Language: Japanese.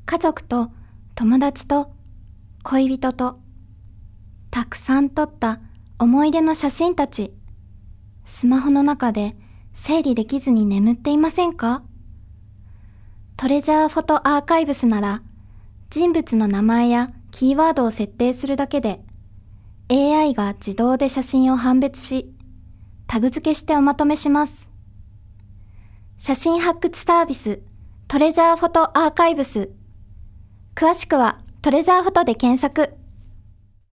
家族と友達と恋人とたくさん撮った思い出の写真たち、スマホの中で整理できずに眠っていませんか？トレジャーフォトアーカイブスなら人物の名前やキーワードを設定するだけで AI が自動で写真を判別しタグ付けしておまとめします。写真発掘サービストレジャーフォトアーカイブス。詳しくはトレジャーフォトで検索。